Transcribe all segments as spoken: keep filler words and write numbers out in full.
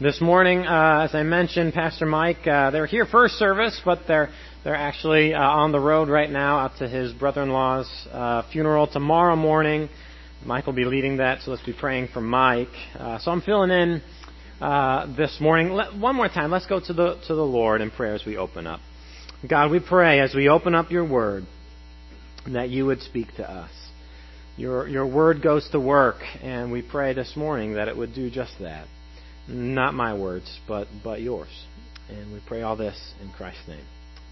This morning, uh, as I mentioned, Pastor Mike, uh, they're here first service, but they're they're actually uh, on the road right now out to his brother-in-law's uh, funeral tomorrow morning. Mike will be leading that, so let's be praying for Mike. Uh, so I'm filling in uh, this morning. Let, one more time, let's go to the to the Lord in prayer as we open up. God, we pray as we open up your word that you would speak to us. Your your word goes to work, and we pray this morning that it would do just that. Not my words, but but yours. And we pray all this in Christ's name.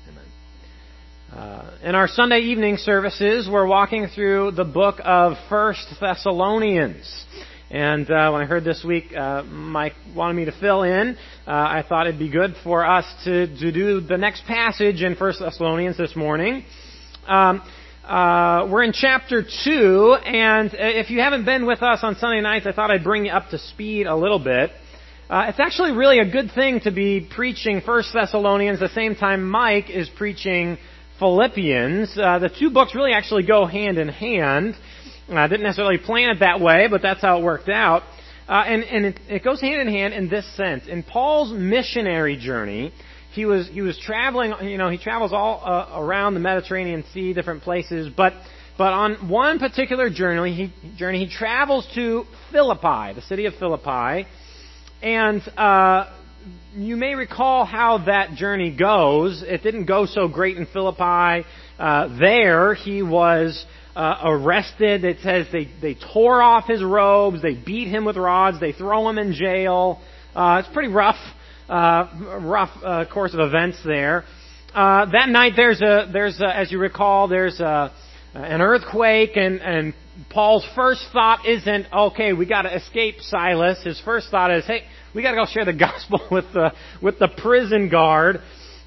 Amen. Uh, in our Sunday evening services, we're walking through the book of First Thessalonians. And uh, when I heard this week uh, Mike wanted me to fill in, uh, I thought it'd be good for us to, to do the next passage in First Thessalonians this morning. Um, uh, we're in chapter two, and if you haven't been with us on Sunday nights, I thought I'd bring you up to speed a little bit. Uh, it's actually really a good thing to be preaching First Thessalonians the same time Mike is preaching Philippians. Uh, the two books really actually go hand in hand. I didn't necessarily plan it that way, but that's how it worked out. Uh, and and it, it goes hand in hand in this sense. In Paul's missionary journey, he was he was traveling. You know, he travels all uh, around the Mediterranean Sea, different places. But but on one particular journey, he journey he travels to Philippi, the city of Philippi. And uh, you may recall how that journey goes. It didn't go so great in Philippi. Uh, there, he was uh, arrested. It says they, they tore off his robes. They beat him with rods. They throw him in jail. Uh, it's pretty rough, uh, rough uh, course of events there. Uh, that night, there's a there's a, as you recall, there's a, an earthquake, and and Paul's first thought isn't, okay, we got to escape Silas. His first thought is, hey, we got to go share the gospel with the with the prison guard.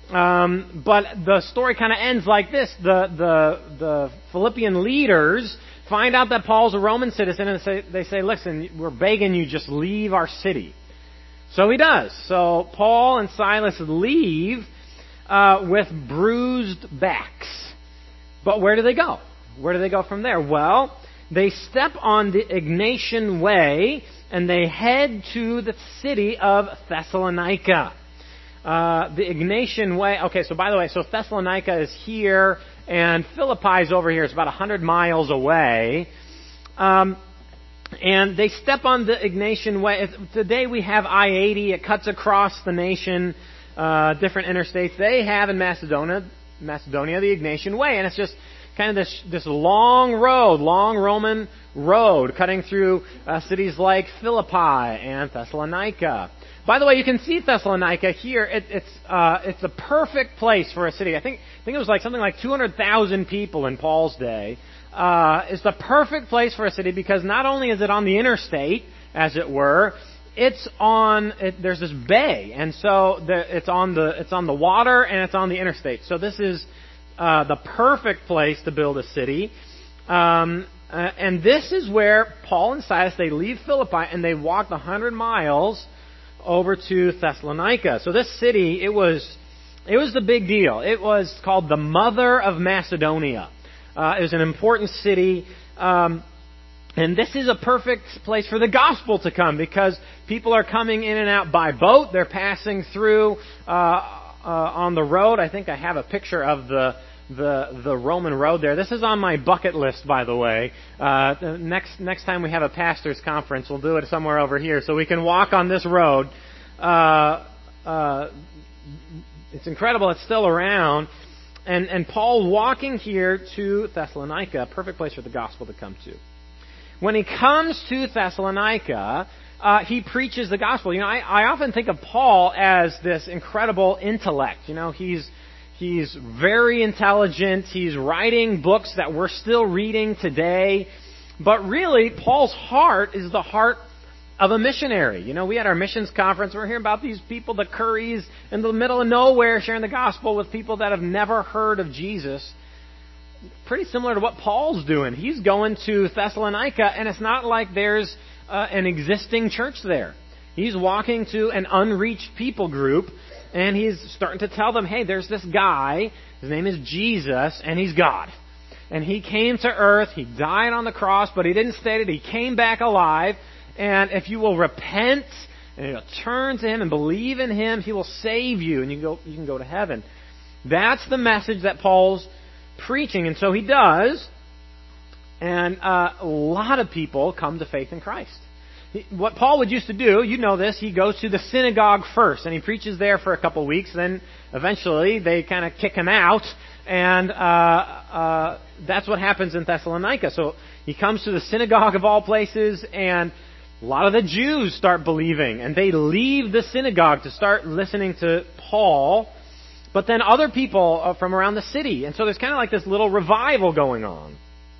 Um, but the story kind of ends like this: the the the Philippian leaders find out that Paul's a Roman citizen, and say, they say, "Listen, we're begging you, just leave our city." So he does. So Paul and Silas leave uh, with bruised backs. But where do they go? Where do they go from there? Well, they step on the Egnatian Way, and they head to the city of Thessalonica. Uh, the Egnatian Way, okay, so by the way, so Thessalonica is here, and Philippi is over here. It's about one hundred miles away. Um, and they step on the Egnatian Way. Today we have I eighty. It cuts across the nation, uh, different interstates. They have in Macedonia, Macedonia the Egnatian Way, and it's just kind of this this long road, long Roman road, cutting through uh, cities like Philippi and Thessalonica. By the way, you can see Thessalonica here. It, it's uh, it's the perfect place for a city. I think I think it was like something like two hundred thousand people in Paul's day. Uh, it's the perfect place for a city because not only is it on the interstate, as it were, it's on. It, there's this bay, and so the, it's on the it's on the water and it's on the interstate. So this is Uh, the perfect place to build a city. Um, uh, and this is where Paul and Silas, they leave Philippi and they walk the one hundred miles over to Thessalonica. So this city, it was it was the big deal. It was called the Mother of Macedonia. Uh, it was an important city. Um, and this is a perfect place for the gospel to come because people are coming in and out by boat. They're passing through Uh, Uh, on the road. I think I have a picture of the the the Roman road there. This is on my bucket list, by the way. Uh, next next time we have a pastors' conference, we'll do it somewhere over here so we can walk on this road. Uh, uh, it's incredible. It's still around. And and Paul walking here to Thessalonica, perfect place for the gospel to come to. When he comes to Thessalonica, Uh, he preaches the gospel. You know, I, I often think of Paul as this incredible intellect. You know, he's he's very intelligent. He's writing books that we're still reading today. But really, Paul's heart is the heart of a missionary. You know, we had our missions conference. We're hearing about these people, the Currys, in the middle of nowhere, sharing the gospel with people that have never heard of Jesus. Pretty similar to what Paul's doing. He's going to Thessalonica, and it's not like there's Uh, an existing church there. He's walking to an unreached people group, and he's starting to tell them, hey, there's this guy, his name is Jesus, and he's God. And he came to earth, he died on the cross, but he didn't stay dead, he came back alive, and if you will repent and you know, turn to Him and believe in Him, He will save you, and you can go, you can go to heaven. That's the message that Paul's preaching, and so he does. And uh, a lot of people come to faith in Christ. He, what Paul would used to do, you know this, he goes to the synagogue first, and he preaches there for a couple of weeks. Then eventually they kind of kick him out, and uh, uh, that's what happens in Thessalonica. So he comes to the synagogue of all places, and a lot of the Jews start believing, and they leave the synagogue to start listening to Paul. But then other people from around the city, and so there's kind of like this little revival going on.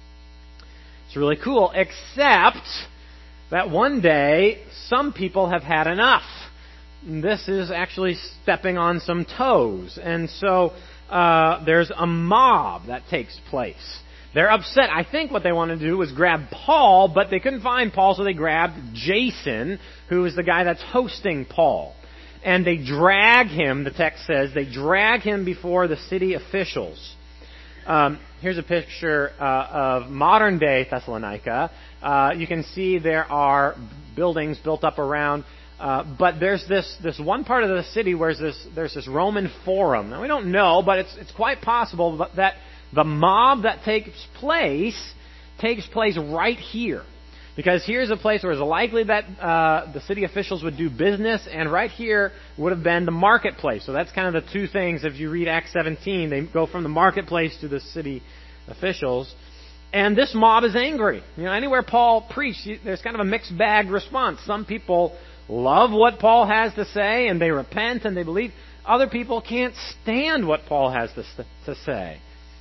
It's really cool, except that one day, some people have had enough. This is actually stepping on some toes. And so uh, there's a mob that takes place. They're upset. I think what they want to do was grab Paul, but they couldn't find Paul, so they grabbed Jason, who is the guy that's hosting Paul. And they drag him, the text says, they drag him before the city officials. Um, here's a picture uh, of modern-day Thessalonica. Uh, you can see there are buildings built up around, uh, but there's this this one part of the city where there's this, there's this Roman forum. Now, we don't know, but it's it's quite possible that the mob that takes place takes place right here. Because here's a place where it's likely that uh, the city officials would do business, and right here would have been the marketplace. So that's kind of the two things. If you read Acts seventeen, they go from the marketplace to the city officials. And this mob is angry. You know, anywhere Paul preached, there's kind of a mixed bag response. Some people love what Paul has to say, and they repent and they believe. Other people can't stand what Paul has to, to say.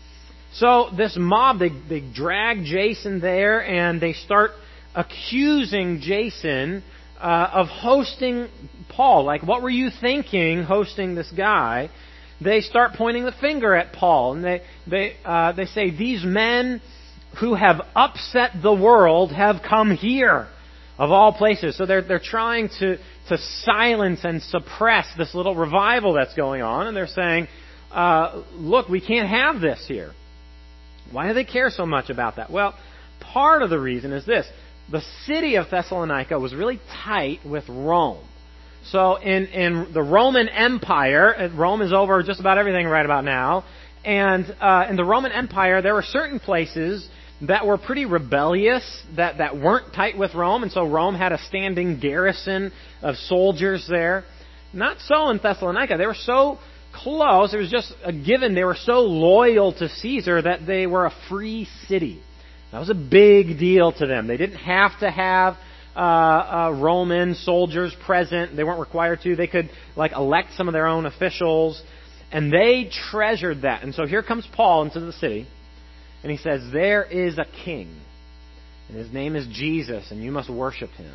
So this mob, they, they drag Jason there, and they start accusing Jason uh, of hosting Paul. Like, what were you thinking hosting this guy? They start pointing the finger at Paul, and they they uh, they say, these men who have upset the world have come here, of all places. So they're they're trying to to silence and suppress this little revival that's going on, and they're saying, uh, look, we can't have this here. Why do they care so much about that? Well, part of the reason is this. The city of Thessalonica was really tight with Rome. So in, in the Roman Empire, Rome is over just about everything right about now, and uh, in the Roman Empire there were certain places that were pretty rebellious, that, that weren't tight with Rome, and so Rome had a standing garrison of soldiers there. Not so in Thessalonica. They were so close, it was just a given, they were so loyal to Caesar that they were a free city. That was a big deal to them. They didn't have to have uh, uh, Roman soldiers present. They weren't required to. They could like elect some of their own officials, and they treasured that. And so here comes Paul into the city, and he says, there is a king, and his name is Jesus, and you must worship him.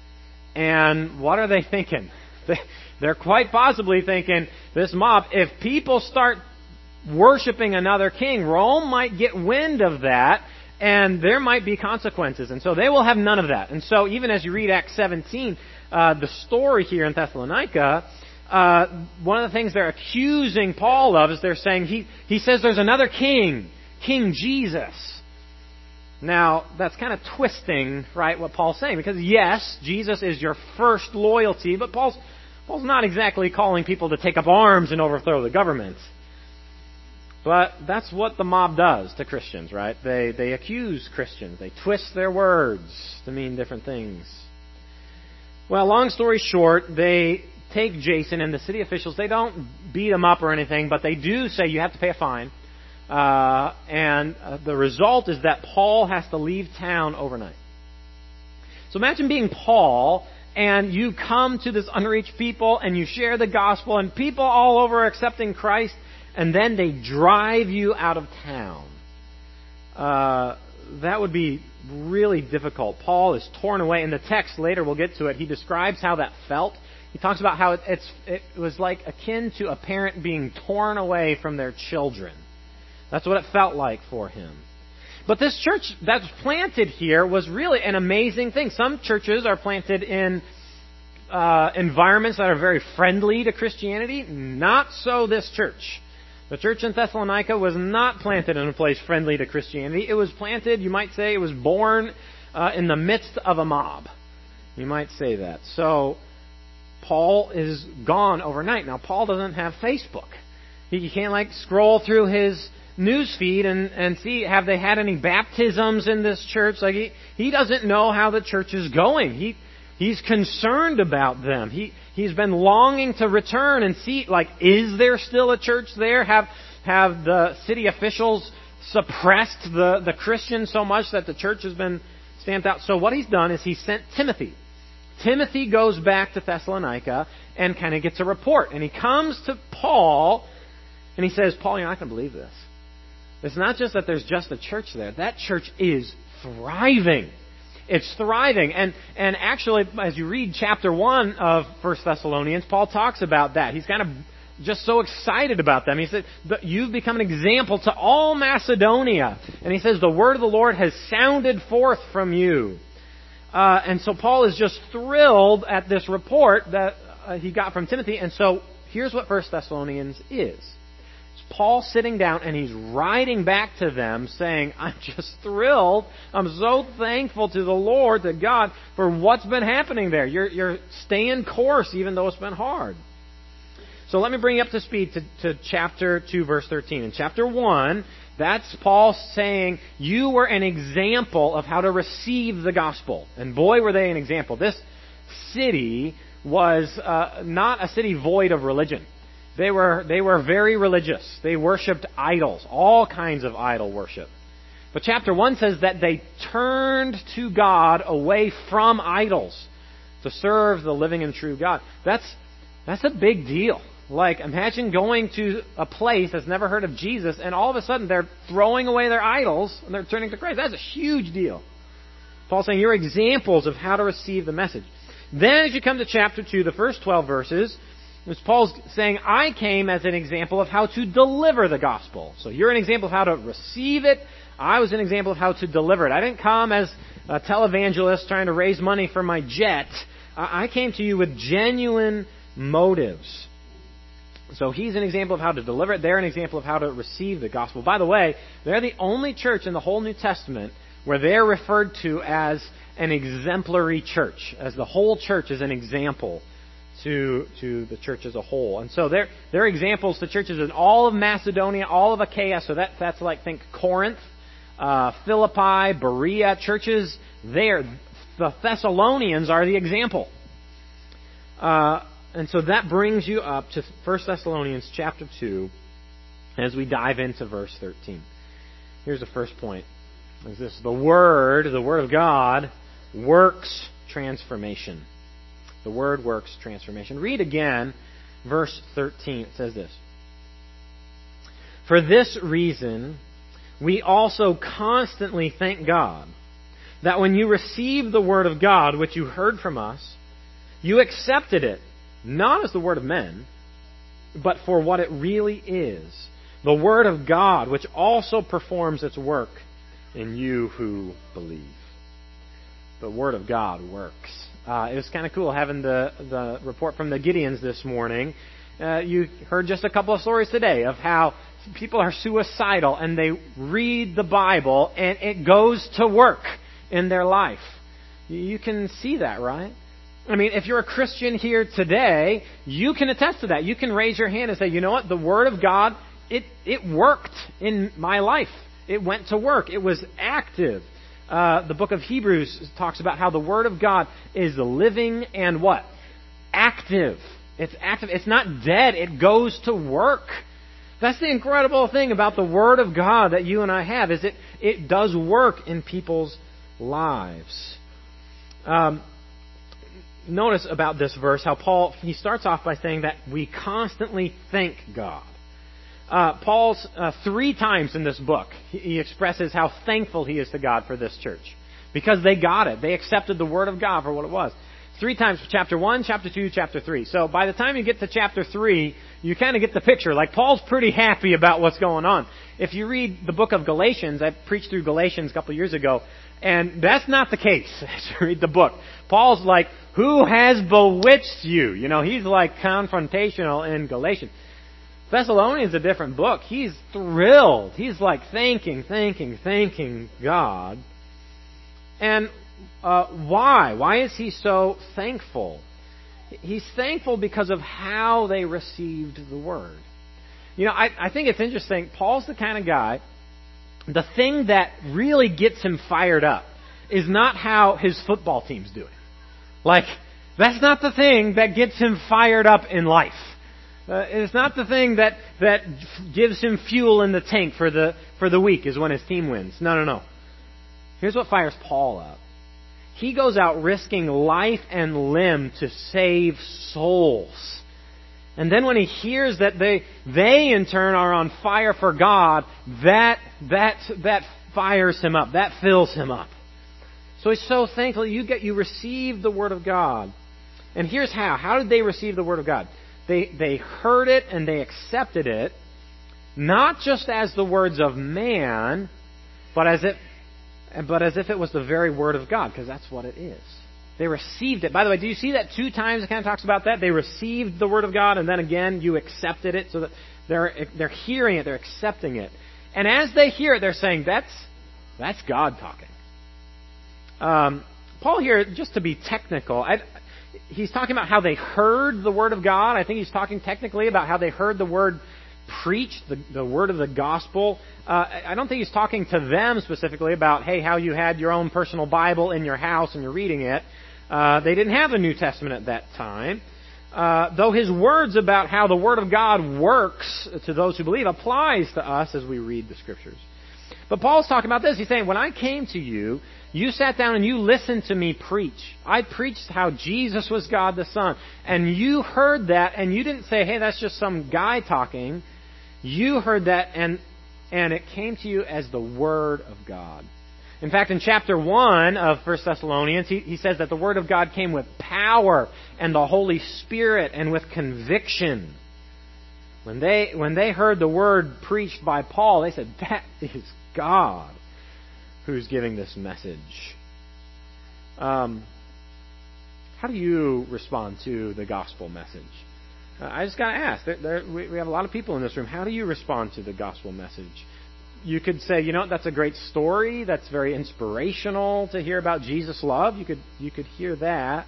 And what are they thinking? They're quite possibly thinking, this mob, if people start worshiping another king, Rome might get wind of that, and there might be consequences. And so they will have none of that. And so even as you read Acts seventeen, uh, the story here in Thessalonica, uh, one of the things they're accusing Paul of is they're saying, he, he says there's another king, King Jesus. Now, that's kind of twisting, right, what Paul's saying. Because yes, Jesus is your first loyalty, but Paul's, Paul's not exactly calling people to take up arms and overthrow the government. But that's what the mob does to Christians, right? They they accuse Christians. They twist their words to mean different things. Well, long story short, they take Jason and the city officials. They don't beat him up or anything, but they do say you have to pay a fine. Uh, and uh, the result is that Paul has to leave town overnight. So imagine being Paul, and you come to this unreached people, and you share the gospel, and people all over are accepting Christ, and then they drive you out of town. Uh, that would be really difficult. Paul is torn away. In the text later, we'll get to it, he describes how that felt. He talks about how it, it's, it was like akin to a parent being torn away from their children. That's what it felt like for him. But this church that's planted here was really an amazing thing. Some churches are planted in uh, environments that are very friendly to Christianity. Not so this church. The church in Thessalonica was not planted in a place friendly to Christianity. It was planted, you might say, it was born uh, in the midst of a mob. You might say that. So Paul is gone overnight. Now, Paul doesn't have Facebook. He can't like scroll through his news feed and, and see, have they had any baptisms in this church? Like he, he doesn't know how the church is going. He he's concerned about them. He he's been longing to return and see, like, is there still a church there? Have have the city officials suppressed the, the Christians so much that the church has been stamped out? So what he's done is he sent Timothy. Timothy goes back to Thessalonica and kind of gets a report. And he comes to Paul and he says, Paul, you're not going to believe this. It's not just that there's just a church there. That church is thriving. It's thriving. And and actually, as you read chapter one of First Thessalonians, Paul talks about that. He's kind of just so excited about them. He said, you've become an example to all Macedonia. And he says, the word of the Lord has sounded forth from you. Uh, and so Paul is just thrilled at this report that uh, he got from Timothy. And so here's what First Thessalonians is. It's Paul sitting down and he's writing back to them saying, I'm just thrilled. I'm so thankful to the Lord, to God, for what's been happening there. You're, you're staying course even though it's been hard. So let me bring you up to speed to, to chapter two, verse thirteen. In chapter one, that's Paul saying, you were an example of how to receive the gospel. And boy, were they an example. This city was uh, not a city void of religion. They were, they were very religious. They worshipped idols, all kinds of idol worship. But chapter one says that they turned to God away from idols to serve the living and true God. That's, that's a big deal. Like, imagine going to a place that's never heard of Jesus, and all of a sudden they're throwing away their idols, and they're turning to Christ. That's a huge deal. Paul's saying, you're examples of how to receive the message. Then, as you come to chapter two, the first twelve verses, Paul's saying, I came as an example of how to deliver the gospel. So you're an example of how to receive it. I was an example of how to deliver it. I didn't come as a televangelist trying to raise money for my jet. I came to you with genuine motives. So he's an example of how to deliver it. They're an example of how to receive the gospel. By the way, they're the only church in the whole New Testament where they're referred to as an exemplary church, as the whole church is an example to to the church as a whole. And so they're, they're examples to churches in all of Macedonia, all of Achaia. So that, that's like, think Corinth, uh, Philippi, Berea, churches there. The Thessalonians are the example. Uh, And so that brings you up to First Thessalonians chapter two as we dive into verse thirteen. Here's the first point. Is this the Word, the Word of God, works transformation. The Word works transformation. Read again verse thirteen. It says this. For this reason, we also constantly thank God that when you received the Word of God, which you heard from us, you accepted it, not as the word of men, but for what it really is, the Word of God, which also performs its work in you who believe. The Word of God works. Uh, it was kind of cool having the, the report from the Gideons this morning. Uh, you heard just a couple of stories today of how people are suicidal and they read the Bible and it goes to work in their life. You can see that, right? I mean, if you're a Christian here today, you can attest to that. You can raise your hand and say, you know what? The Word of God, it, it worked in my life. It went to work. It was active. Uh, the book of Hebrews talks about how the Word of God is living and what? Active. It's active. It's not dead. It goes to work. That's the incredible thing about the Word of God that you and I have, is it, it does work in people's lives. Um, Notice about this verse how Paul, he starts off by saying that we constantly thank God. Uh, Paul's uh, three times in this book, he, he expresses how thankful he is to God for this church. Because they got it. They accepted the Word of God for what it was. Three times, chapter one, chapter two, chapter three. So by the time you get to chapter three, you kind of get the picture. Like, Paul's pretty happy about what's going on. If you read the book of Galatians, I preached through Galatians a couple of years ago, and that's not the case as you read the book. Paul's like, who has bewitched you? You know, he's like confrontational in Galatians. Thessalonians is a different book. He's thrilled. He's like thanking, thanking, thanking God. And uh, why? Why is he so thankful? He's thankful because of how they received the Word. You know, I, I think it's interesting. Paul's the kind of guy, the thing that really gets him fired up is not how his football team's doing. Like, that's not the thing that gets him fired up in life. Uh, it's not the thing that, that gives him fuel in the tank for the, for the week is when his team wins. No, no, no. Here's what fires Paul up. He goes out risking life and limb to save souls. And then when he hears that they, they in turn are on fire for God, that, that, that fires him up. That fills him up. So he's so thankful you get, you receive the Word of God. And here's how. How did they receive the Word of God? They, they heard it and they accepted it, not just as the words of man, but as it, but as if it was the very Word of God, because that's what it is. They received it. By the way, do you see that two times it kind of talks about that? They received the Word of God, and then again, you accepted it, so that they're, they're hearing it, they're accepting it. And as they hear it, they're saying, that's, that's God talking. Um, Paul here, just to be technical, I, he's talking about how they heard the Word of God. I think he's talking technically about how they heard the Word preached, the, the Word of the Gospel. Uh, I don't think he's talking to them specifically about, hey, how you had your own personal Bible in your house and you're reading it. Uh, they didn't have the New Testament at that time. Uh, though his words about how the Word of God works to those who believe applies to us as we read the Scriptures. But Paul's talking about this. He's saying, when I came to you, you sat down and you listened to me preach. I preached how Jesus was God the Son. And you heard that and you didn't say, hey, that's just some guy talking. You heard that and, and it came to you as the Word of God. In fact, in chapter one of First Thessalonians, he, he says that the Word of God came with power and the Holy Spirit and with conviction. When they, when they heard the Word preached by Paul, they said, that is God who's giving this message. Um, how do you respond to the gospel message? Uh, I just got to ask. There, there, we, we have a lot of people in this room. How do you respond to the gospel message? You could say, you know, that's a great story. That's very inspirational to hear about Jesus' love. You could you could hear that.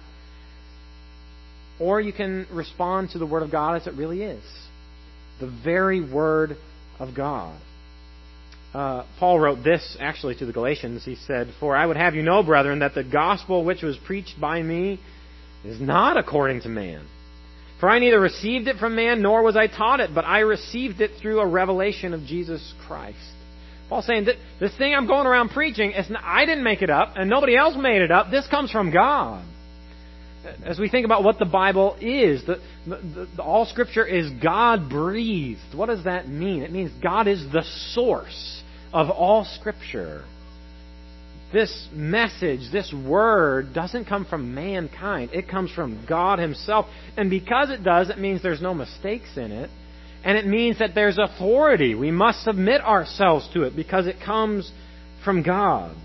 Or you can respond to the Word of God as it really is. The very Word of God. Uh, Paul wrote this actually to the Galatians. He said, for I would have you know, brethren, that the gospel which was preached by me is not according to man. For I neither received it from man, nor was I taught it, but I received it through a revelation of Jesus Christ. Paul's saying that this thing I'm going around preaching, it's not, I didn't make it up, and nobody else made it up. This comes from God. As we think about what the Bible is, the, the, the, all Scripture is God-breathed. What does that mean? It means God is the source of all Scripture. This message, this Word, doesn't come from mankind. It comes from God Himself. And because it does, it means there's no mistakes in it. And it means that there's authority. We must submit ourselves to it because it comes from God.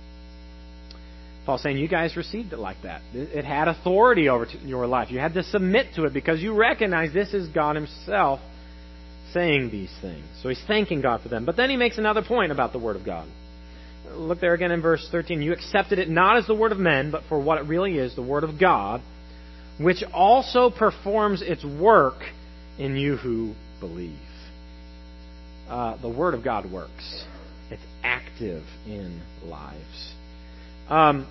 Paul's saying you guys received it like that. It had authority over your life. You had to submit to it because you recognize this is God Himself saying these things. So he's thanking God for them. But then he makes another point about the Word of God. Look there again in verse thirteen. You accepted it not as the word of men, but for what it really is, the Word of God, which also performs its work in you who believe. Uh, the Word of God works. It's active in lives. Um,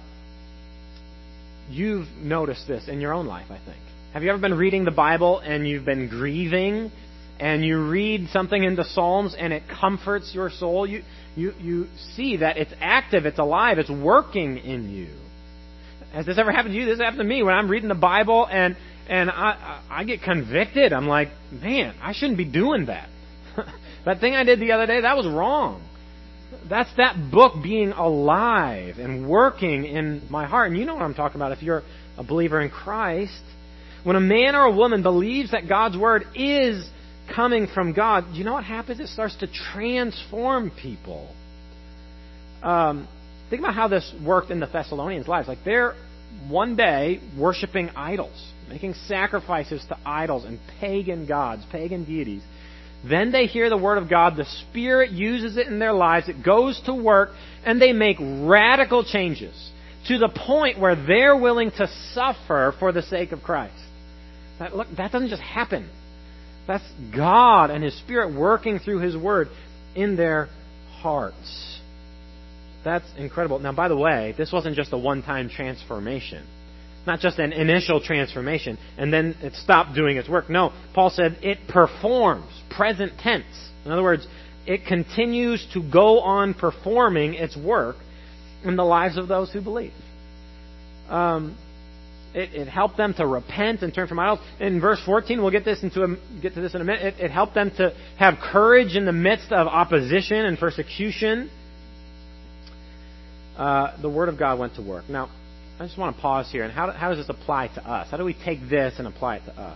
you've noticed this in your own life, I think. Have you ever been reading the Bible and you've been grieving and you read something in the Psalms and it comforts your soul? You, you, you see that it's active, it's alive, it's working in you. Has this ever happened to you? This happened to me when I'm reading the Bible and, and I, I get convicted. I'm like, man, I shouldn't be doing that. That thing I did the other day, that was wrong. That's that book being alive and working in my heart. And you know what I'm talking about if you're a believer in Christ. When a man or a woman believes that God's Word is coming from God, you know what happens? It starts to transform people. Um, think about how this worked in the Thessalonians' lives. Like they're one day worshiping idols, making sacrifices to idols and pagan gods, pagan deities. Then they hear the Word of God, the Spirit uses it in their lives, it goes to work, and they make radical changes to the point where they're willing to suffer for the sake of Christ. That, look, that doesn't just happen. That's God and His Spirit working through His Word in their hearts. That's incredible. Now, by the way, this wasn't just a one-time transformation. Not just an initial transformation, and then it stopped doing its work. No, Paul said it performs, present tense. In other words, it continues to go on performing its work in the lives of those who believe. Um, it, it helped them to repent and turn from idols. In verse fourteen, we'll get this into a, get to this in a minute. It, it helped them to have courage in the midst of opposition and persecution. Uh, the Word of God went to work. Now, I just want to pause here. And how, how does this apply to us? How do we take this and apply it to us?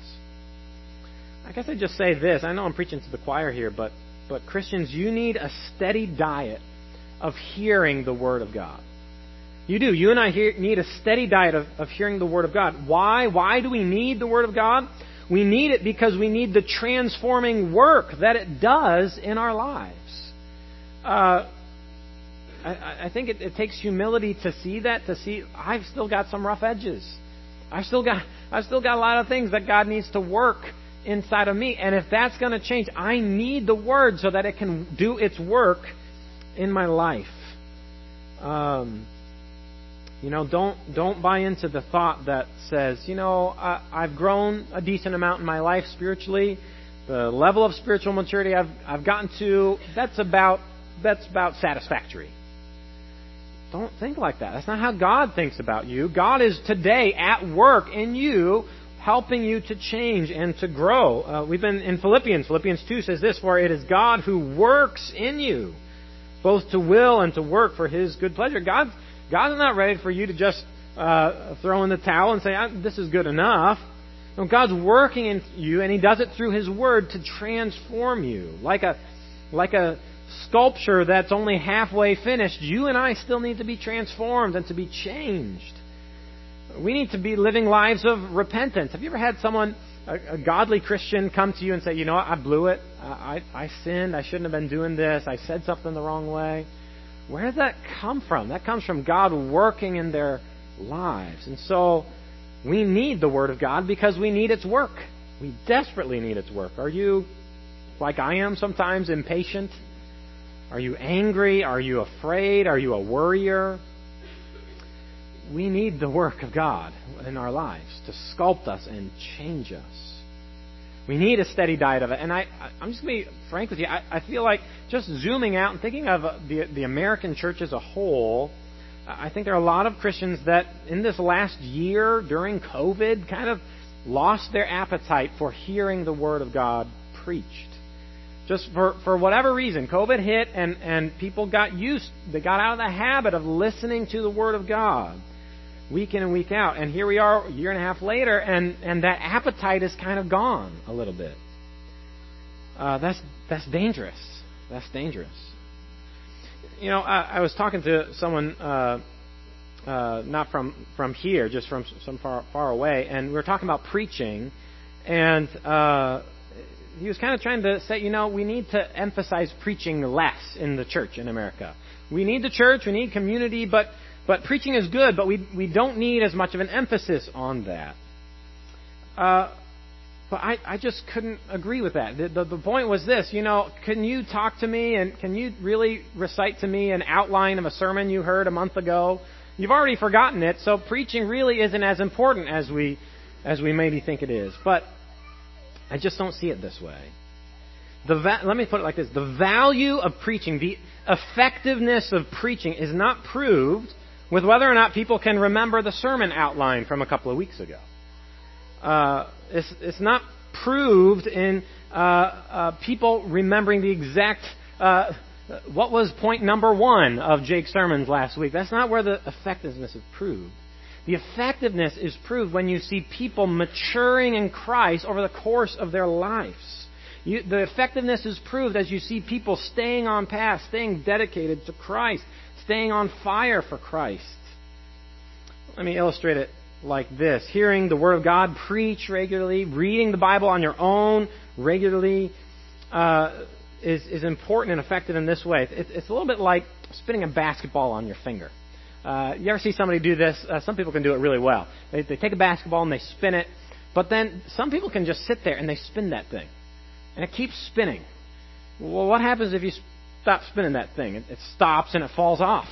I guess I'd just say this. I know I'm preaching to the choir here, but, but Christians, you need a steady diet of hearing the Word of God. You do. You and I hear, need a steady diet of, of hearing the Word of God. Why? Why do we need the Word of God? We need it because we need the transforming work that it does in our lives. Uh, I, I think it, it takes humility to see that, to see I've still got some rough edges. I've still got I've still got a lot of things that God needs to work inside of me. And if that's going to change, I need the Word so that it can do its work in my life. Um, you know, don't don't buy into the thought that says, you know, I, I've grown a decent amount in my life spiritually. The level of spiritual maturity I've I've gotten to, that's about that's about satisfactory. Don't think like that. That's not how God thinks about you. God is today at work in you, helping you to change and to grow. Uh, we've been in Philippians. Philippians two says this, for it is God who works in you, both to will and to work for His good pleasure. God's, God's not ready for you to just uh, throw in the towel and say, this is good enough. No, God's working in you, and He does it through His Word to transform you. Like a, like a sculpture that's only halfway finished, you and I still need to be transformed and to be changed. We need to be living lives of repentance. Have you ever had someone, a, a godly Christian, come to you and say, you know what, I blew it. I, I, I sinned. I shouldn't have been doing this. I said something the wrong way. Where does that come from? That comes from God working in their lives. And so we need the Word of God because we need its work. We desperately need its work. Are you, like I am sometimes, impatient? Are you angry? Are you afraid? Are you a worrier? We need the work of God in our lives to sculpt us and change us. We need a steady diet of it. And I, I'm just going to be frank with you. I, I feel like just zooming out and thinking of the, the American church as a whole, I think there are a lot of Christians that in this last year during COVID kind of lost their appetite for hearing the Word of God preached. Just for, for whatever reason, COVID hit and, and people got used, they got out of the habit of listening to the Word of God week in and week out. And here we are a year and a half later, and, and that appetite is kind of gone a little bit. Uh, that's that's dangerous. That's dangerous. You know, I, I was talking to someone uh, uh, not from, from here, just from some far, far away, and we were talking about preaching, and uh, he was kind of trying to say, you know, we need to emphasize preaching less in the church in America. We need the church, we need community, but but preaching is good, but we we don't need as much of an emphasis on that. Uh, but I, I just couldn't agree with that. The, the, the point was this, you know, can you talk to me and can you really recite to me an outline of a sermon you heard a month ago? You've already forgotten it, so preaching really isn't as important as we as we maybe think it is. But I just don't see it this way. The va- let me put it like this. The value of preaching, the effectiveness of preaching is not proved with whether or not people can remember the sermon outline from a couple of weeks ago. Uh, it's, it's not proved in uh, uh, people remembering the exact, uh, what was point number one of Jake's sermons last week. That's not where the effectiveness is proved. The effectiveness is proved when you see people maturing in Christ over the course of their lives. You, the effectiveness is proved as you see people staying on path, staying dedicated to Christ, staying on fire for Christ. Let me illustrate it like this. Hearing the Word of God preached regularly, reading the Bible on your own regularly uh, is, is important and effective in this way. It's, it's a little bit like spinning a basketball on your finger. Uh, you ever see somebody do this? Uh, some people can do it really well. They, they take a basketball and they spin it But then some people can just sit there and they spin that thing. And it keeps spinning. Well, what happens if you stop spinning that thing? It, it stops and it falls off.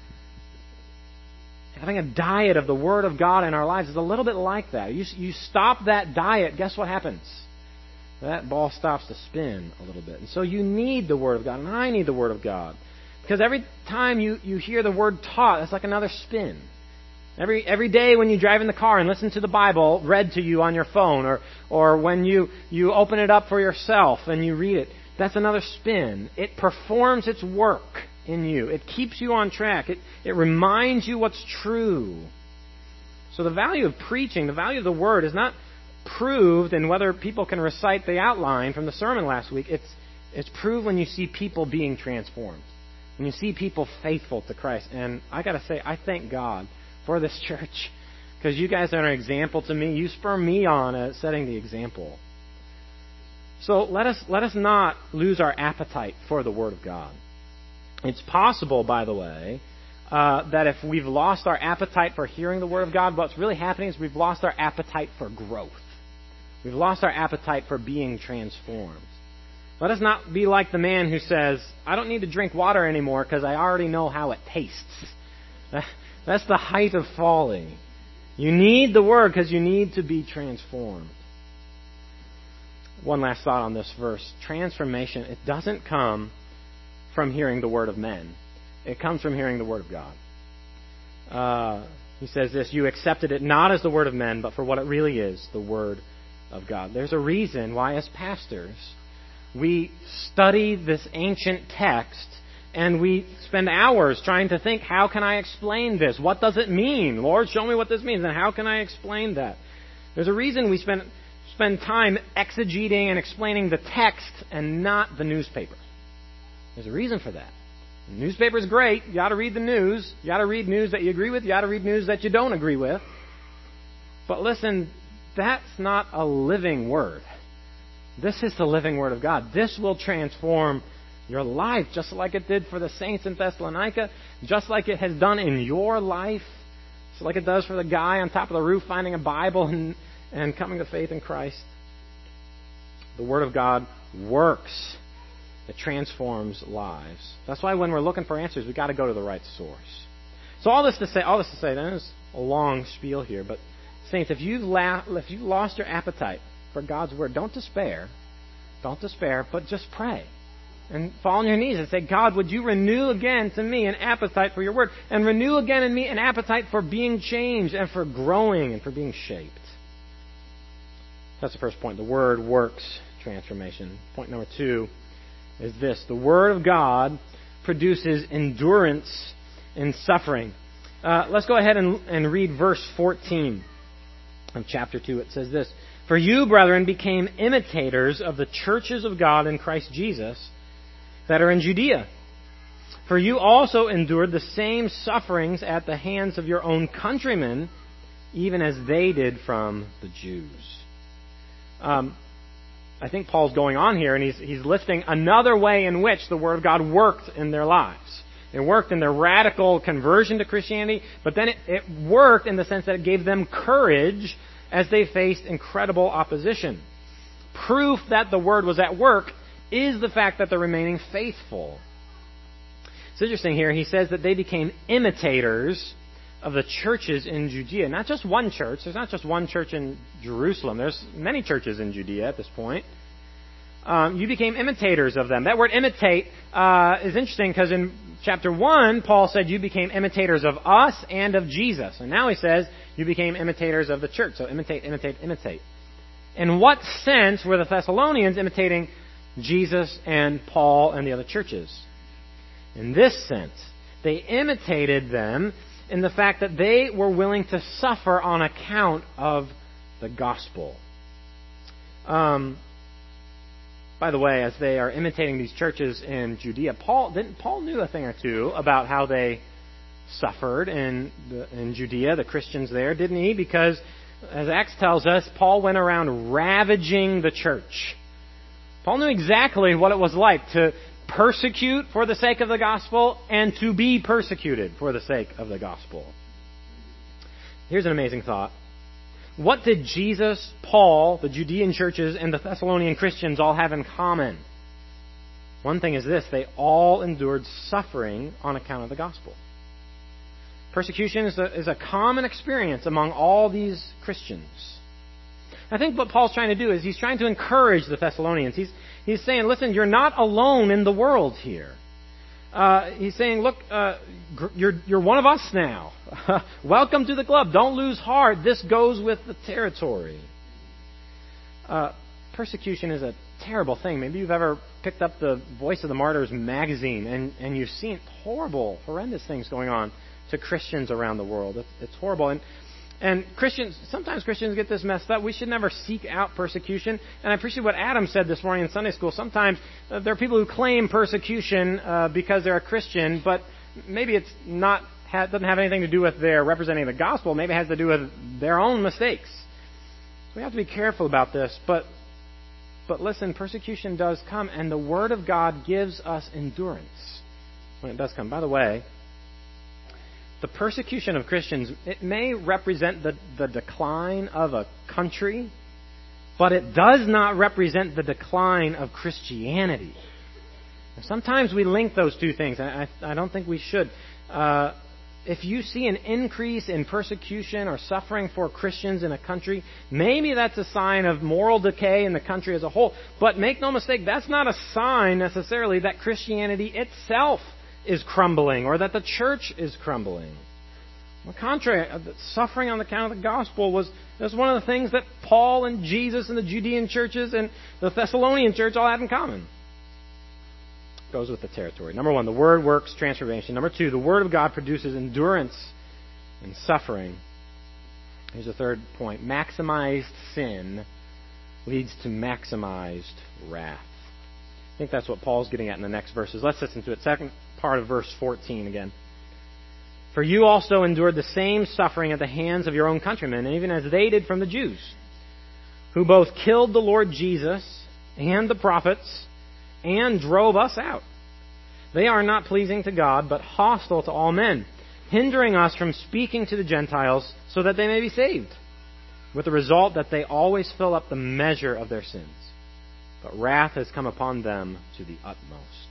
Having a diet of the Word of God in our lives is a little bit like that. You, you stop that diet, guess what happens? That ball stops to spin a little bit. And so you need the Word of God, and I need the Word of God. Because every time you, you hear the Word taught, it's like another spin. Every every day when you drive in the car and listen to the Bible read to you on your phone, or, or when you, you open it up for yourself and you read it, that's another spin. It performs its work in you. It keeps you on track. It, it reminds you what's true. So the value of preaching, the value of the Word is not proved in whether people can recite the outline from the sermon last week. It's, it's proved when you see people being transformed. When you see people faithful to Christ. And I got to say, I thank God for this church. Because you guys are an example to me. You spur me on at setting the example. So let us, let us not lose our appetite for the Word of God. It's possible, by the way, uh, that if we've lost our appetite for hearing the Word of God, what's really happening is we've lost our appetite for growth. We've lost our appetite for being transformed. Let us not be like the man who says, I don't need to drink water anymore because I already know how it tastes. That's the height of folly. You need the Word because you need to be transformed. One last thought on this verse. Transformation, it doesn't come from hearing the word of men. It comes from hearing the Word of God. Uh, he says this, you accepted it not as the word of men, but for what it really is, the Word of God. There's a reason why as pastors we study this ancient text and we spend hours trying to think, how can I explain this? What does it mean? Lord, show me what this means. And how can I explain that? There's a reason we spend, spend time exegeting and explaining the text and not the newspaper. There's a reason for that. The newspaper's great. You got to read the news. You got to read news that you agree with. You got to read news that you don't agree with. But listen, that's not a living Word. This is the living Word of God. This will transform your life just like it did for the saints in Thessalonica, just like it has done in your life, just like it does for the guy on top of the roof finding a Bible and, and coming to faith in Christ. The Word of God works. It transforms lives. That's why when we're looking for answers, we've got to go to the right source. So all this to say, all this to say, there's a long spiel here, but saints, if you've, la- if you've lost your appetite for God's Word, don't despair. Don't despair, but just pray. And fall on your knees and say, God, would you renew again to me an appetite for your Word, and renew again in me an appetite for being changed and for growing and for being shaped. That's the first point. The Word works transformation. Point number two is this. The Word of God produces endurance in suffering. Uh, let's go ahead and, and read verse fourteen of chapter two. It says this, for you, brethren, became imitators of the churches of God in Christ Jesus that are in Judea. For you also endured the same sufferings at the hands of your own countrymen, even as they did from the Jews. Um, I think Paul's going on here, and he's, he's listing another way in which the Word of God worked in their lives. It worked in their radical conversion to Christianity, but then it, it worked in the sense that it gave them courage as they faced incredible opposition. Proof that the Word was at work is the fact that they're remaining faithful. It's interesting here. He says that they became imitators of the churches in Judea. Not just one church. There's not just one church in Jerusalem. There's many churches in Judea at this point. Um, you became imitators of them. That word imitate uh, is interesting because in chapter one, Paul said you became imitators of us and of Jesus. And now he says you became imitators of the church. So imitate, imitate, imitate. In what sense were the Thessalonians imitating Jesus and Paul and the other churches? In this sense, they imitated them in the fact that they were willing to suffer on account of the gospel. Um, by the way, as they are imitating these churches in Judea, Paul didn't Paul knew a thing or two about how they suffered in the, in Judea, the Christians there, didn't he? Because as Acts tells us, Paul went around ravaging the church. Paul knew exactly what it was like to persecute for the sake of the gospel and to be persecuted for the sake of the gospel. Here's an amazing thought. What did Jesus, Paul, the Judean churches, and the Thessalonian Christians all have in common? One thing is this: they all endured suffering on account of the gospel. Persecution is a, is a common experience among all these Christians. I think what Paul's trying to do is he's trying to encourage the Thessalonians. He's, he's saying, listen, you're not alone in the world here. Uh, he's saying, look, uh, you're, you're one of us now. Welcome to the club. Don't lose heart. This goes with the territory. Uh, persecution is a terrible thing. Maybe you've ever picked up the Voice of the Martyrs magazine and, and you've seen horrible, horrendous things going on to Christians around the world. It's, it's horrible. And And Christians, sometimes Christians get this messed up. We should never seek out persecution. And I appreciate what Adam said this morning in Sunday school. Sometimes uh, there are people who claim persecution uh, because they're a Christian, but maybe it's not ha- doesn't have anything to do with their representing the gospel. Maybe it has to do with their own mistakes. We have to be careful about this. But but listen, persecution does come, and the Word of God gives us endurance when it does come. By the way, the persecution of Christians, it may represent the, the decline of a country, but it does not represent the decline of Christianity. Sometimes we link those two things, and I, I don't think we should. Uh, if you see an increase in persecution or suffering for Christians in a country, maybe that's a sign of moral decay in the country as a whole. But make no mistake, that's not a sign necessarily that Christianity itself is crumbling or that the church is crumbling. On the contrary, suffering on account of the gospel was, was one of the things that Paul and Jesus and the Judean churches and the Thessalonian church all had in common. Goes with the territory. Number one, the Word works transformation. Number two, the Word of God produces endurance in suffering. Here's the third point. Maximized sin leads to maximized wrath. I think that's what Paul's getting at in the next verses. Let's listen to it. Second part of verse fourteen again. For you also endured the same suffering at the hands of your own countrymen, even as they did from the Jews, who both killed the Lord Jesus and the prophets and drove us out. They are not pleasing to God, but hostile to all men, hindering us from speaking to the Gentiles so that they may be saved, with the result that they always fill up the measure of their sins. But wrath has come upon them to the utmost.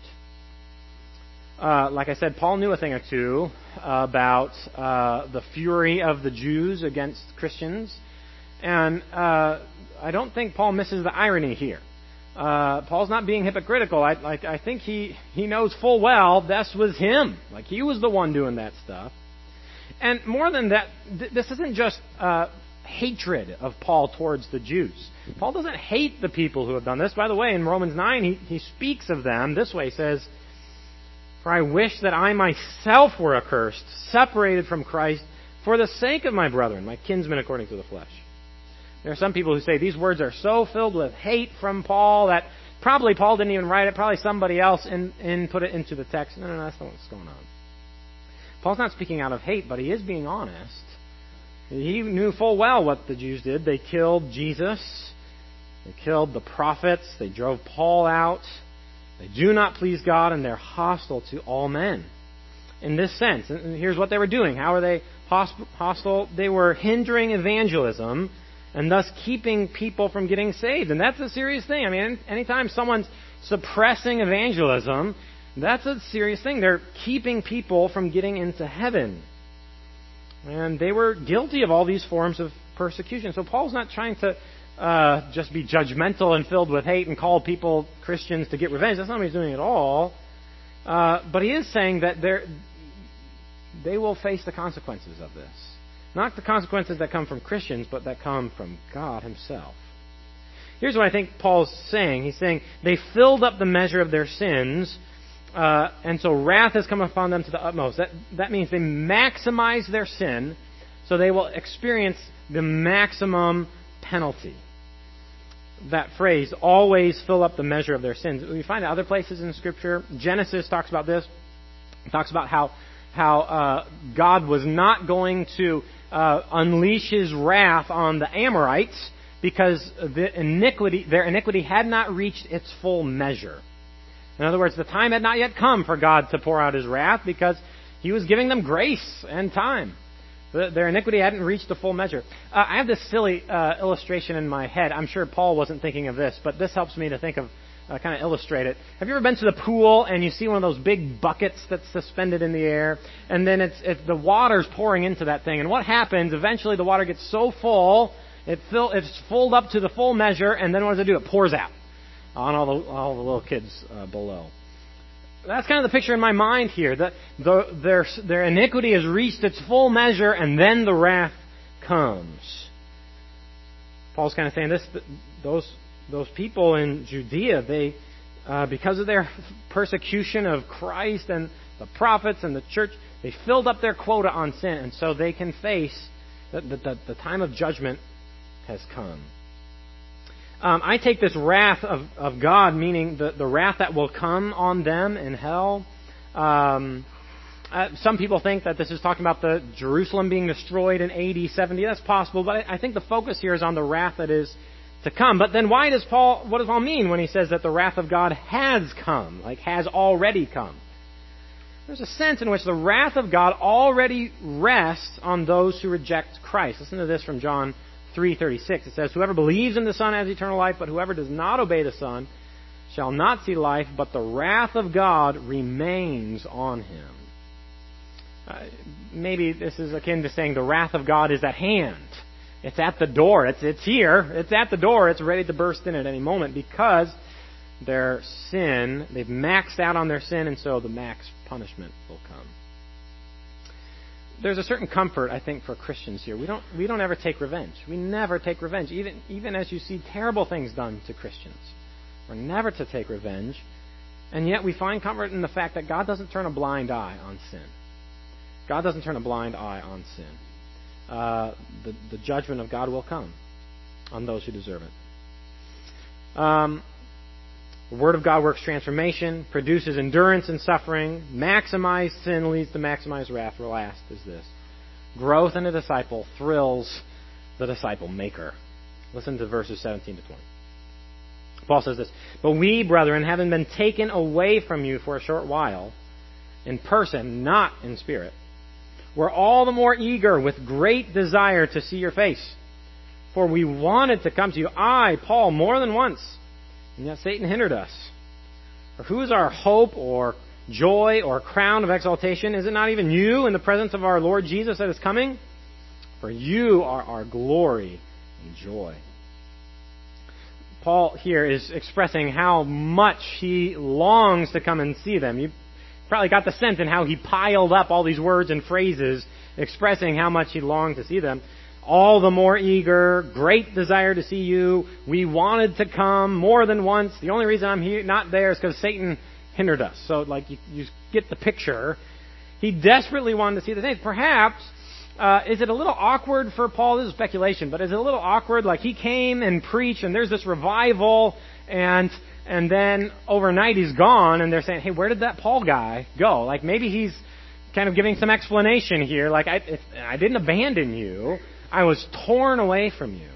Uh, like I said, Paul knew a thing or two about uh, the fury of the Jews against Christians. And uh, I don't think Paul misses the irony here. Uh, Paul's not being hypocritical. I, like, I think he, he knows full well this was him. Like, he was the one doing that stuff. And more than that, th- this isn't just uh, hatred of Paul towards the Jews. Paul doesn't hate the people who have done this. By the way, in Romans nine, he, he speaks of them this way. He says, "For I wish that I myself were accursed, separated from Christ, for the sake of my brethren, my kinsmen according to the flesh." There are some people who say these words are so filled with hate from Paul that probably Paul didn't even write it. Probably somebody else in, in put it into the text. No, no, no, that's not what's going on. Paul's not speaking out of hate, but he is being honest. He knew full well what the Jews did. They killed Jesus. They killed the prophets. They drove Paul out. They do not please God, and they're hostile to all men. In this sense, and here's what they were doing. How were they hostile? They were hindering evangelism and thus keeping people from getting saved. And that's a serious thing. I mean, anytime someone's suppressing evangelism, that's a serious thing. They're keeping people from getting into heaven. And they were guilty of all these forms of persecution. So Paul's not trying to uh, just be judgmental and filled with hate and call people Christians to get revenge. That's not what he's doing at all. Uh, but he is saying that they're, they will face the consequences of this. Not the consequences that come from Christians, but that come from God Himself. Here's what I think Paul's saying. He's saying they filled up the measure of their sins, uh, and so wrath has come upon them to the utmost. That, that means they maximize their sin, so they will experience the maximum penalty. That phrase, always fill up the measure of their sins. We find it other places in Scripture. Genesis talks about this. It talks about how how uh, God was not going to uh, unleash His wrath on the Amorites because the iniquity, their iniquity had not reached its full measure. In other words, the time had not yet come for God to pour out His wrath because He was giving them grace and time. Their iniquity hadn't reached the full measure. Uh, I have this silly uh, illustration in my head. I'm sure Paul wasn't thinking of this, but this helps me to think of, uh, kind of illustrate it. Have you ever been to the pool and you see one of those big buckets that's suspended in the air, and then it's, it's the water's pouring into that thing, and what happens? Eventually, the water gets so full, it fill, it's filled up to the full measure, and then what does it do? It pours out on all the all the little kids uh, below. That's kind of the picture in my mind here. That the, their, their iniquity has reached its full measure, and then the wrath comes. Paul's kind of saying this: those those people in Judea, they uh, because of their persecution of Christ and the prophets and the church, they filled up their quota on sin, and so they can face that the, the, the time of judgment has come. Um, I take this wrath of, of God, meaning the, the wrath that will come on them in hell. Um, uh, some people think that this is talking about the Jerusalem being destroyed in A D seventy. That's possible, but I, I think the focus here is on the wrath that is to come. But then why does Paul, what does Paul mean when he says that the wrath of God has come, like has already come? There's a sense in which the wrath of God already rests on those who reject Christ. Listen to this from John three thirty-six. It says, "Whoever believes in the Son has eternal life, but whoever does not obey the Son shall not see life, but the wrath of God remains on him." Uh, maybe this is akin to saying the wrath of God is at hand. It's at the door. It's, it's here. It's at the door. It's ready to burst in at any moment because their sin, they've maxed out on their sin, and so the max punishment will come. There's a certain comfort, I think, for Christians here. We don't we don't ever take revenge. We never take revenge, even even as you see terrible things done to Christians. We're never to take revenge, and yet we find comfort in the fact that God doesn't turn a blind eye on sin. God doesn't turn a blind eye on sin. Uh, the the judgment of God will come on those who deserve it. Um, the Word of God works transformation, produces endurance in suffering, maximized sin leads to maximized wrath. Last is this: growth in a disciple thrills the disciple maker. Listen to verses seventeen to twenty. Paul says this: "But we, brethren, having been taken away from you for a short while, in person, not in spirit, were all the more eager with great desire to see your face. For we wanted to come to you, I, Paul, more than once, and yet Satan hindered us. For who is our hope or joy or crown of exaltation? Is it not even you in the presence of our Lord Jesus that is coming? For you are our glory and joy." Paul here is expressing how much he longs to come and see them. You probably got the sense in how he piled up all these words and phrases expressing how much he longed to see them. All the more eager, great desire to see you. We wanted to come more than once. The only reason I'm here, not there is because Satan hindered us. So, like, you, you get the picture. He desperately wanted to see the saints. Perhaps, uh, is it a little awkward for Paul? This is speculation, but is it a little awkward? Like, he came and preached, and there's this revival, and and then overnight he's gone, and they're saying, "Hey, where did that Paul guy go?" Like, maybe he's kind of giving some explanation here. Like, I, if, I didn't abandon you. I was torn away from you.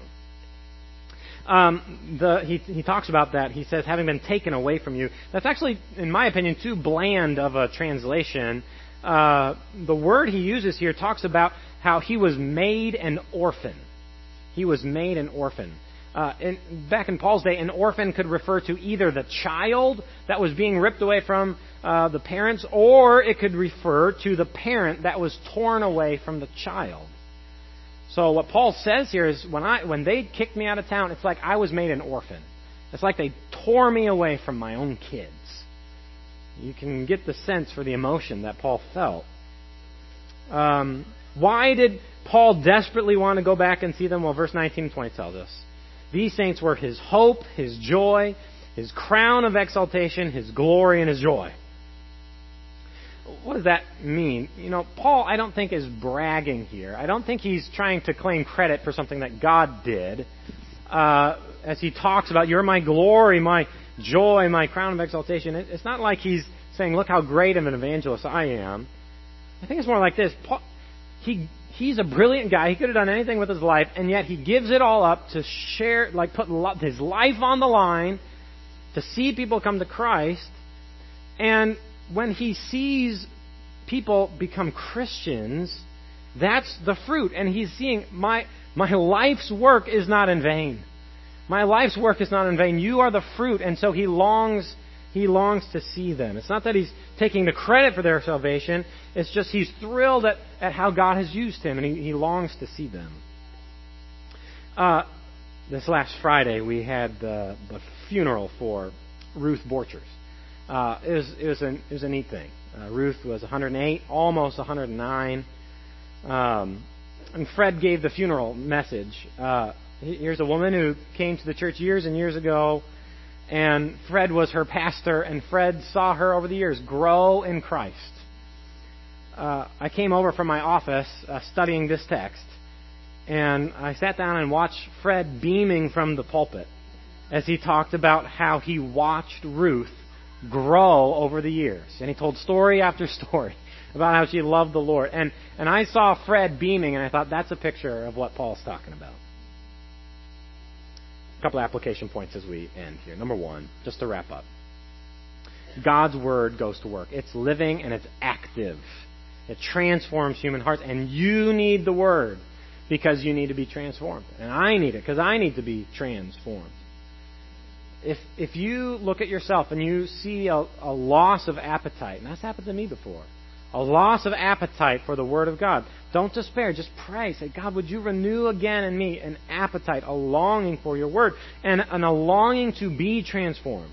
Um, the, he, he talks about that. He says, having been taken away from you. That's actually, in my opinion, too bland of a translation. Uh, the word he uses here talks about how he was made an orphan. He was made an orphan. Uh, in, back in Paul's day, an orphan could refer to either the child that was being ripped away from uh, the parents, or it could refer to the parent that was torn away from the child. So what Paul says here is when I when they kicked me out of town, it's like I was made an orphan. It's like they tore me away from my own kids. You can get the sense for the emotion that Paul felt. Um, why did Paul desperately want to go back and see them? Well, verse nineteen and twenty tells us. These saints were his hope, his joy, his crown of exaltation, his glory, and his joy. What does that mean? You know, Paul, I don't think, is bragging here. I don't think he's trying to claim credit for something that God did. Uh, as he talks about, you're my glory, my joy, my crown of exaltation. It's not like he's saying, look how great of an evangelist I am. I think it's more like this. Paul, he he's a brilliant guy. He could have done anything with his life, and yet he gives it all up to share, like put his life on the line to see people come to Christ. And when he sees people become Christians, That's the fruit. And he's seeing my, my life's work is not in vain. My life's work is not in vain. You are the fruit. And so he longs, he longs to see them. It's not that he's taking the credit for their salvation. It's just he's thrilled at, at how God has used him, and he, he longs to see them. Uh, this last Friday, we had the, the funeral for Ruth Borchers. Uh, it was it was, an, it was a neat thing. Uh, Ruth was one hundred eight, almost one hundred nine. Um, and Fred gave the funeral message. Uh, here's a woman who came to the church years and years ago, and Fred was her pastor, and Fred saw her over the years grow in Christ. Uh, I came over from my office uh, studying this text, and I sat down and watched Fred beaming from the pulpit as he talked about how he watched Ruth grow over the years. And he told story after story about how she loved the Lord. And, and I saw Fred beaming, and I thought, that's a picture of what Paul's talking about. A couple of application points as we end here. Number one, just to wrap up. God's Word goes to work. It's living and it's active. It transforms human hearts. And you need the Word because you need to be transformed. And I need it because I need to be transformed. If if you look at yourself and you see a, a loss of appetite, and that's happened to me before, a loss of appetite for the Word of God, don't despair. Just pray. Say, God, would you renew again in me an appetite, a longing for your Word, and, and a longing to be transformed.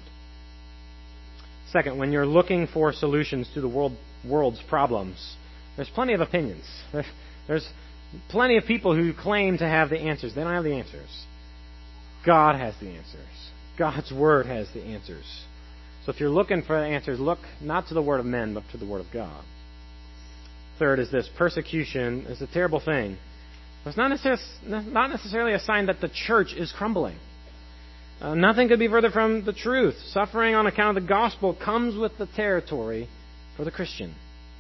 Second, when you're looking for solutions to the world world's problems, there's plenty of opinions. There's plenty of people who claim to have the answers. They don't have the answers. God has the answers. God's Word has the answers. So if you're looking for the answers, look not to the word of men, but to the Word of God. Third is this: persecution is a terrible thing. It's not necessarily, not necessarily a sign that the church is crumbling. Uh, nothing could be further from the truth. Suffering on account of the gospel comes with the territory for the Christian.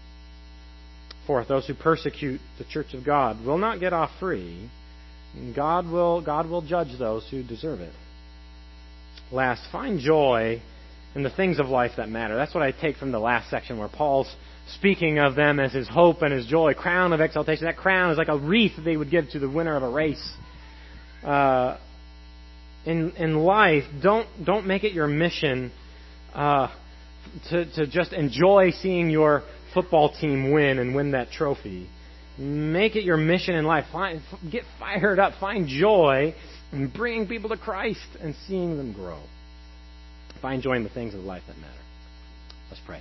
Fourth, those who persecute the church of God will not get off free. God will, God will judge those who deserve it. Last, find joy in the things of life that matter. That's what I take from the last section where Paul's speaking of them as his hope and his joy, crown of exaltation. That crown is like a wreath they would give to the winner of a race. Uh, in in life, don't don't make it your mission uh, to to just enjoy seeing your football team win and win that trophy. Make it your mission in life. Find, get fired up. Find joy in bringing people to Christ and seeing them grow. Find joy in the things of life that matter. Let's pray.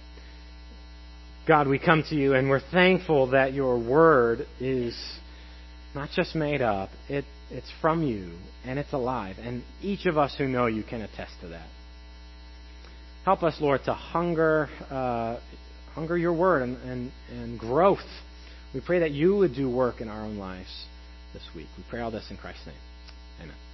God, we come to you and we're thankful that your Word is not just made up. It, it's from you and it's alive. And each of us who know you can attest to that. Help us, Lord, to hunger uh, hunger your Word and, and, and growth. We pray that you would do work in our own lives this week. We pray all this in Christ's name. Amen.